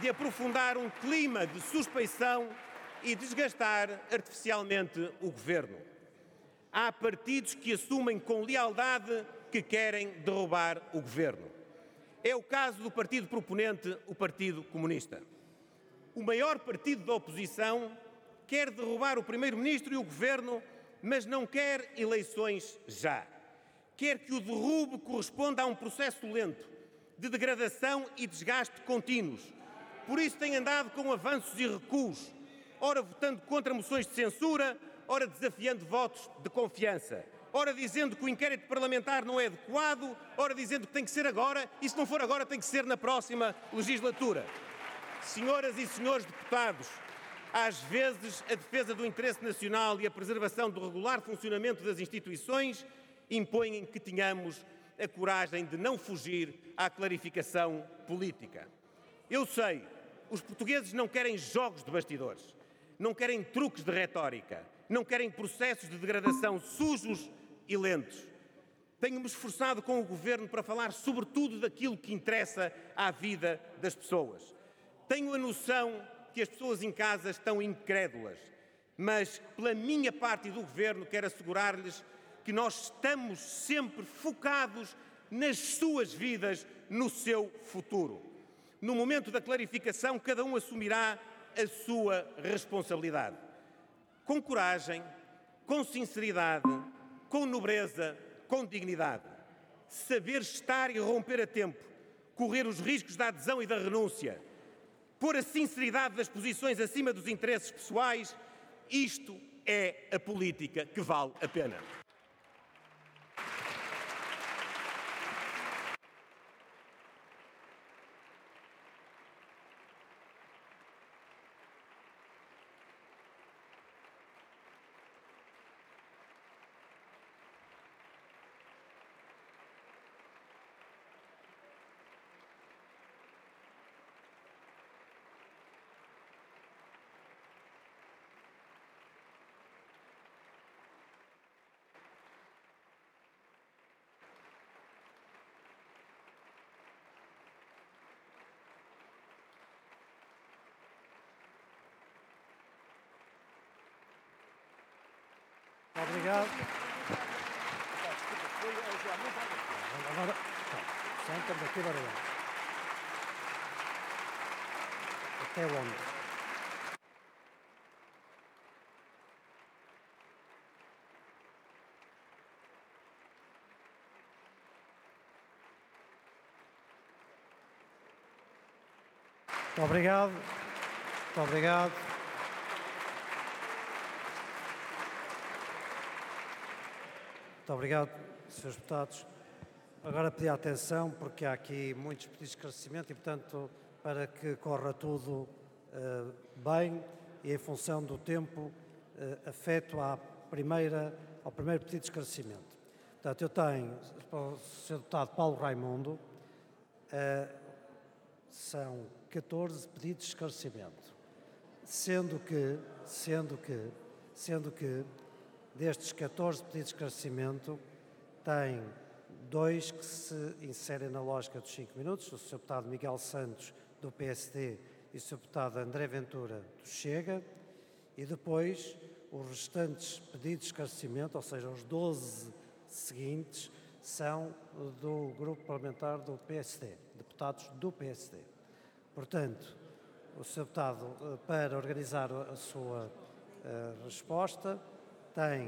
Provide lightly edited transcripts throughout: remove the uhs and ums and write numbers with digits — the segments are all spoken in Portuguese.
de aprofundar um clima de suspeição e desgastar artificialmente o governo. Há partidos que assumem com lealdade que querem derrubar o governo. É o caso do partido proponente, o Partido Comunista. O maior partido da oposição quer derrubar o primeiro-ministro e o governo, mas não quer eleições já. Quer que o derrube corresponda a um processo lento, de degradação e desgaste contínuos. Por isso tem andado com avanços e recuos, ora votando contra moções de censura, ora desafiando votos de confiança, ora dizendo que o inquérito parlamentar não é adequado, ora dizendo que tem que ser agora e, se não for agora, tem que ser na próxima legislatura. Senhoras e senhores deputados, às vezes a defesa do interesse nacional e a preservação do regular funcionamento das instituições impõem que tenhamos a coragem de não fugir à clarificação política. Eu sei, os portugueses não querem jogos de bastidores, não querem truques de retórica, não querem processos de degradação sujos e lentos. Tenho-me esforçado com o Governo para falar sobretudo daquilo que interessa à vida das pessoas. Tenho a noção que as pessoas em casa estão incrédulas, mas pela minha parte e do Governo quero assegurar-lhes que nós estamos sempre focados nas suas vidas, no seu futuro. No momento da clarificação, cada um assumirá a sua responsabilidade. Com coragem, com sinceridade, com nobreza, com dignidade. Saber estar e romper a tempo, correr os riscos da adesão e da renúncia, pôr a sinceridade das posições acima dos interesses pessoais, isto é a política que vale a pena. Obrigado. Agora, senta-me aqui, barulho. Até onde? Muito obrigado. Muito obrigado. Muito obrigado, Srs. Deputados. Agora pedir atenção, porque há aqui muitos pedidos de esclarecimento e, portanto, para que corra tudo bem e em função do tempo afeto ao primeiro pedido de esclarecimento. Portanto, eu tenho para o Sr. Deputado Paulo Raimundo, são 14 pedidos de esclarecimento, sendo que destes 14 pedidos de esclarecimento, tem 2 que se inserem na lógica dos 5 minutos, o Sr. Deputado Miguel Santos, do PSD, e o Sr. Deputado André Ventura, do Chega, e depois os restantes pedidos de esclarecimento, ou seja, os 12 seguintes, são do Grupo Parlamentar do PSD, deputados do PSD. Portanto, o Sr. Deputado, para organizar a sua resposta, tem,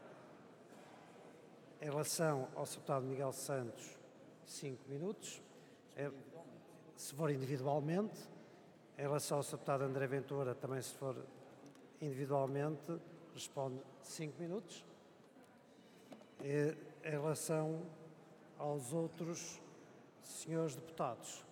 em relação ao Sr. Deputado Miguel Santos, 5 minutos, se for individualmente. Em relação ao Sr. Deputado André Ventura, também se for individualmente, responde 5 minutos. Em relação aos outros senhores deputados,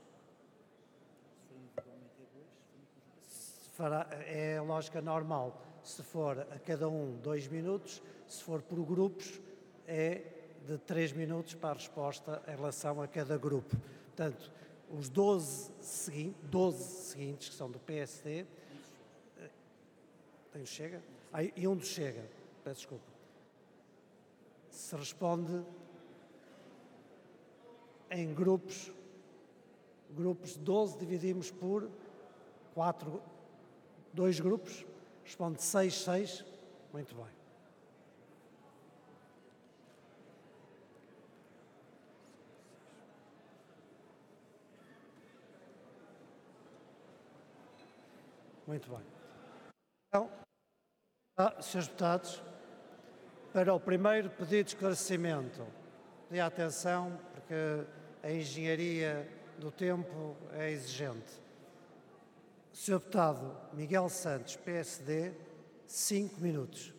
é a lógica normal. Se for a cada um 2 minutos, se for por grupos, é de 3 minutos para a resposta em relação a cada grupo. Portanto, os 12 seguintes, que são do PSD, tem o Chega? E um do Chega, peço desculpa. Se responde em grupos de 12, dividimos por Dois grupos, responde 6. Muito bem. Muito bem. Então, Srs. Deputados, para o primeiro pedido de esclarecimento, de atenção, porque a engenharia do tempo é exigente. Sr. Deputado Miguel Santos, PSD, 5 minutos.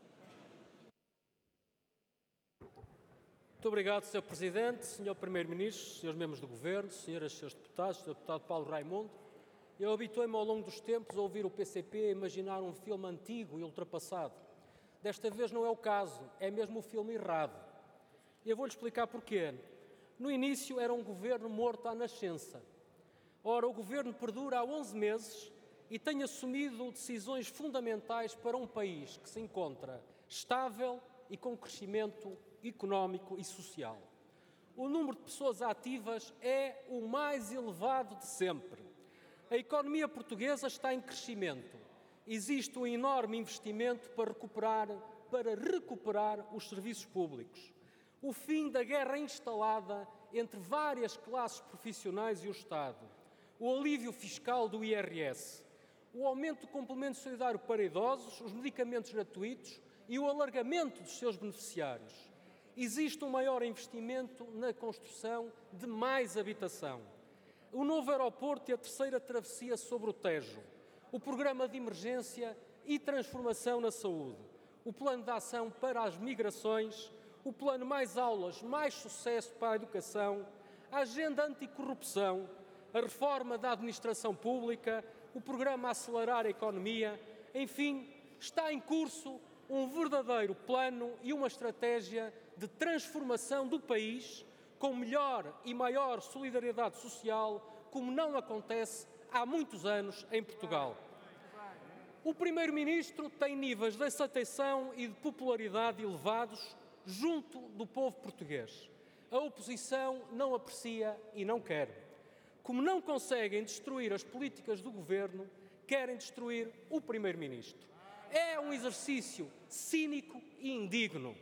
Muito obrigado, Sr. Presidente, Sr. Primeiro-Ministro, Srs. Membros do Governo, Sras. e Srs. Deputados, Sr. Deputado Paulo Raimundo. Eu habituei-me ao longo dos tempos a ouvir o PCP a imaginar um filme antigo e ultrapassado. Desta vez não é o caso, é mesmo o filme errado. E eu vou-lhe explicar porquê. No início era um governo morto à nascença. Ora, o governo perdura há 11 meses e tem assumido decisões fundamentais para um país que se encontra estável e com crescimento económico e social. O número de pessoas ativas é o mais elevado de sempre. A economia portuguesa está em crescimento. Existe um enorme investimento para recuperar os serviços públicos. O fim da guerra instalada entre várias classes profissionais e o Estado. O alívio fiscal do IRS. O aumento do complemento solidário para idosos, os medicamentos gratuitos e o alargamento dos seus beneficiários. Existe um maior investimento na construção de mais habitação. O novo aeroporto e a terceira travessia sobre o Tejo, o programa de emergência e transformação na saúde, o plano de ação para as migrações, o plano Mais Aulas, Mais Sucesso para a Educação, a agenda anticorrupção, a reforma da administração pública, o programa Acelerar a Economia, enfim, está em curso um verdadeiro plano e uma estratégia de transformação do país com melhor e maior solidariedade social, como não acontece há muitos anos em Portugal. O Primeiro-Ministro tem níveis de aceitação e de popularidade elevados junto do povo português. A oposição não aprecia e não quer. Como não conseguem destruir as políticas do Governo, querem destruir o Primeiro-Ministro. É um exercício cínico e indigno.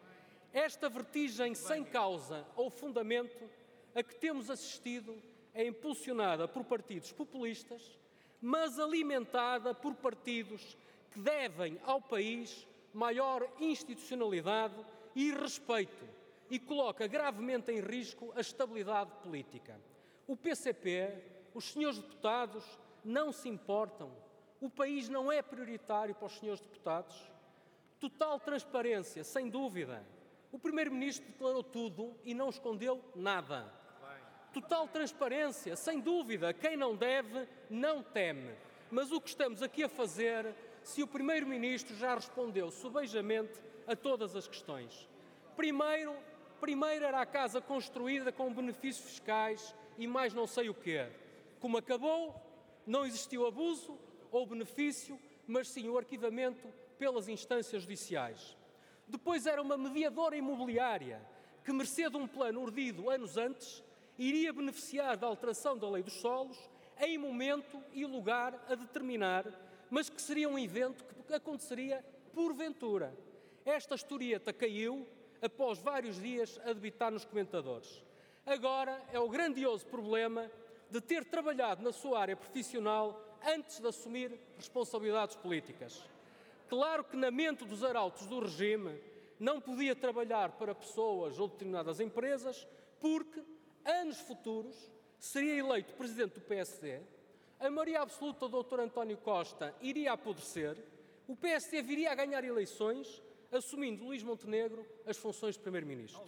Esta vertigem sem causa ou fundamento a que temos assistido é impulsionada por partidos populistas, mas alimentada por partidos que devem ao país maior institucionalidade e respeito e coloca gravemente em risco a estabilidade política. O PCP, os senhores deputados, não se importam. O país não é prioritário para os senhores deputados. Total transparência, sem dúvida. O Primeiro-Ministro declarou tudo e não escondeu nada. Total transparência, sem dúvida. Quem não deve, não teme. Mas o que estamos aqui a fazer, se o Primeiro-Ministro já respondeu subejamente a todas as questões? Primeiro era a casa construída com benefícios fiscais e mais não sei o quê. Como acabou, não existiu abuso ou benefício, mas sim o arquivamento pelas instâncias judiciais. Depois era uma mediadora imobiliária que, mercê de um plano urdido anos antes, iria beneficiar da alteração da lei dos solos em momento e lugar a determinar, mas que seria um evento que aconteceria porventura. Esta historieta caiu após vários dias a debitar nos comentadores. Agora é o grandioso problema de ter trabalhado na sua área profissional antes de assumir responsabilidades políticas. Claro que na mente dos arautos do regime não podia trabalhar para pessoas ou determinadas empresas porque, anos futuros, seria eleito presidente do PSD, a maioria absoluta do Dr. António Costa iria apodrecer, o PSD viria a ganhar eleições, assumindo Luís Montenegro as funções de Primeiro-Ministro.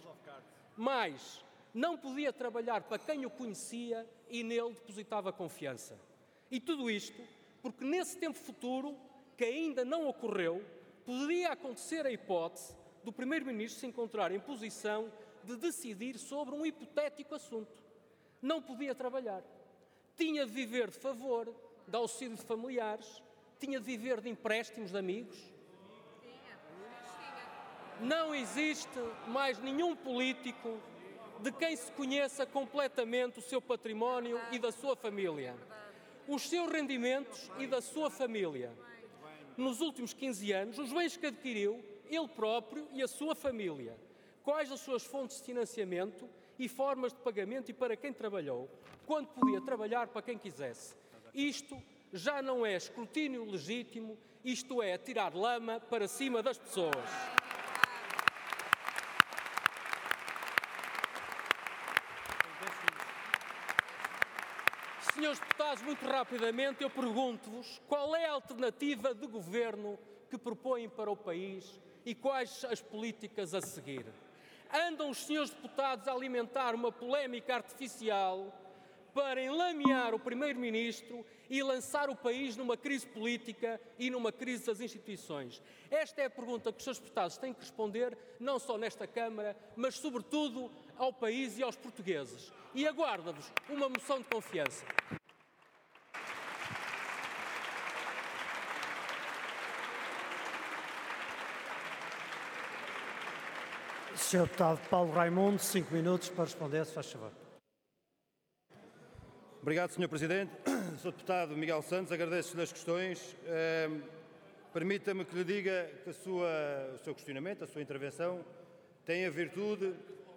Mas não podia trabalhar para quem o conhecia e nele depositava confiança. E tudo isto porque nesse tempo futuro, que ainda não ocorreu, poderia acontecer a hipótese do Primeiro-Ministro se encontrar em posição de decidir sobre um hipotético assunto. Não podia trabalhar. Tinha de viver de favor, de auxílio de familiares, tinha de viver de empréstimos de amigos. Não existe mais nenhum político de quem se conheça completamente o seu património e da sua família. os seus rendimentos e da sua família. Nos últimos 15 anos, os bens que adquiriu, ele próprio e a sua família. Quais as suas fontes de financiamento e formas de pagamento e para quem trabalhou, quando podia trabalhar para quem quisesse. Isto já não é escrutínio legítimo, isto é tirar lama para cima das pessoas. Senhores deputados, muito rapidamente eu pergunto-vos qual é a alternativa de governo que propõem para o país e quais as políticas a seguir. Andam os senhores deputados a alimentar uma polémica artificial para enlamear o Primeiro-Ministro e lançar o país numa crise política e numa crise das instituições? Esta é a pergunta que os senhores deputados têm que responder, não só nesta Câmara, mas sobretudo ao país e aos portugueses. E aguarda-vos uma moção de confiança. Sr. Deputado Paulo Raimundo, 5 minutos para responder, se faz favor. Obrigado, Sr. Presidente. Sr. Deputado Miguel Santos, agradeço-lhe as questões. Permita-me que lhe diga que o seu questionamento, a sua intervenção, tem a virtude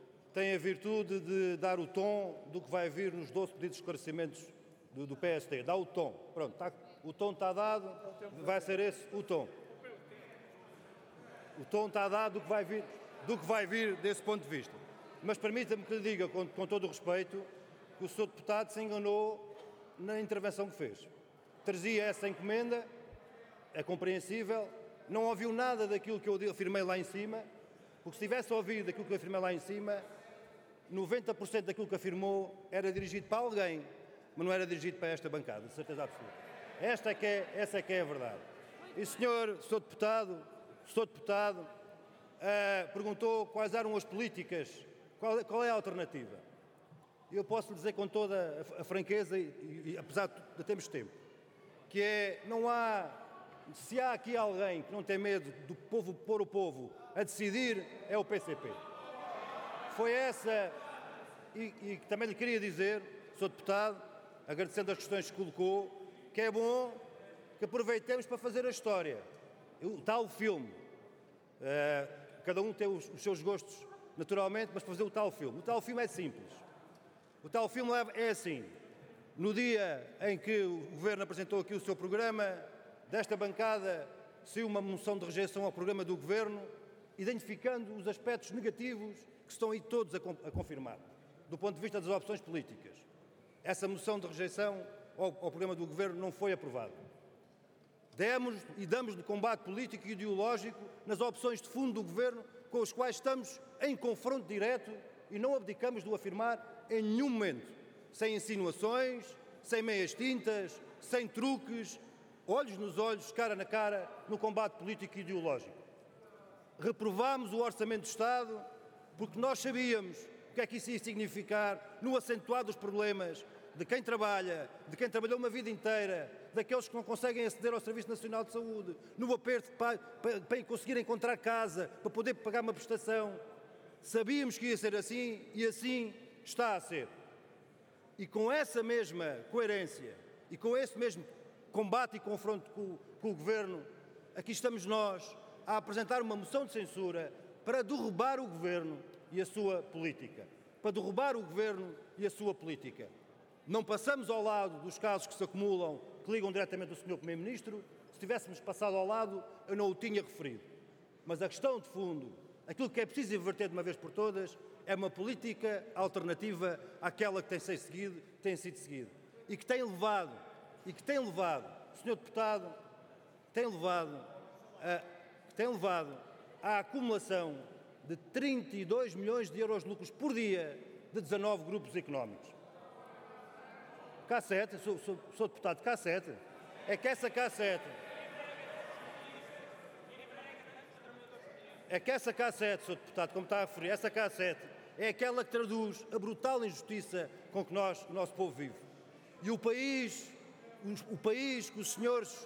de dar o tom do que vai vir nos 12 pedidos de esclarecimentos do PSD. Dá o tom. Pronto, o tom está dado, vai ser esse o tom. O tom está dado do que vai vir desse ponto de vista. Mas permita-me que lhe diga, com todo o respeito, que o Sr. Deputado se enganou na intervenção que fez. Trazia essa encomenda, é compreensível, não ouviu nada daquilo que eu afirmei lá em cima, porque se tivesse ouvido aquilo que eu afirmei lá em cima, 90% daquilo que afirmou era dirigido para alguém, mas não era dirigido para esta bancada, de certeza absoluta. Essa é que é a verdade. E Sr. Deputado, perguntou quais eram as políticas, qual é a alternativa. Eu posso lhe dizer com toda a franqueza, e apesar de termos tempo, que se há aqui alguém que não tem medo do povo pôr o povo a decidir, é o PCP. Foi essa, e também lhe queria dizer, Sr. Deputado, agradecendo as questões que colocou, que é bom que aproveitemos para fazer a história. O tal filme, cada um tem os seus gostos naturalmente, mas fazer o tal filme. O tal filme é simples. O tal filme é assim. No dia em que o Governo apresentou aqui o seu programa, desta bancada saiu uma moção de rejeição ao programa do Governo, identificando os aspectos negativos que estão aí todos a confirmar, do ponto de vista das opções políticas. Essa moção de rejeição ao programa do Governo não foi aprovada. Damos de combate político e ideológico nas opções de fundo do Governo, com os quais estamos em confronto direto e não abdicamos de o afirmar em nenhum momento, sem insinuações, sem meias tintas, sem truques, olhos nos olhos, cara na cara, no combate político e ideológico. Reprovámos o Orçamento do Estado porque nós sabíamos o que é que isso ia significar no acentuar dos problemas de quem trabalha, de quem trabalhou uma vida inteira, daqueles que não conseguem aceder ao Serviço Nacional de Saúde, no aperto para conseguir encontrar casa, para poder pagar uma prestação. Sabíamos que ia ser assim e assim está a ser. E com essa mesma coerência e com esse mesmo combate e confronto com o Governo, aqui estamos nós a apresentar uma moção de censura para derrubar o Governo e a sua política. Para derrubar o Governo e a sua política. Não passamos ao lado dos casos que se acumulam, que ligam diretamente ao Sr. Primeiro-Ministro. Se tivéssemos passado ao lado, eu não o tinha referido. Mas a questão de fundo, aquilo que é preciso inverter de uma vez por todas, é uma política alternativa àquela que tem sido seguida. E que tem levado, Sr. Deputado, tem levado à acumulação de 32 milhões de euros de lucros por dia de 19 grupos económicos. K7, sou deputado de K7, é que essa K7, Sr. Deputado, como está a referir, essa K7 é aquela que traduz a brutal injustiça com que o nosso povo vive. E o país que os senhores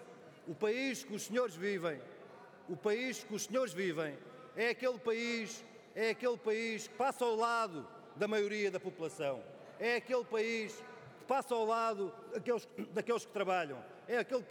vivem, é aquele país que passa ao lado da maioria da população. É aquele país que que passa ao lado daqueles que trabalham. É aquele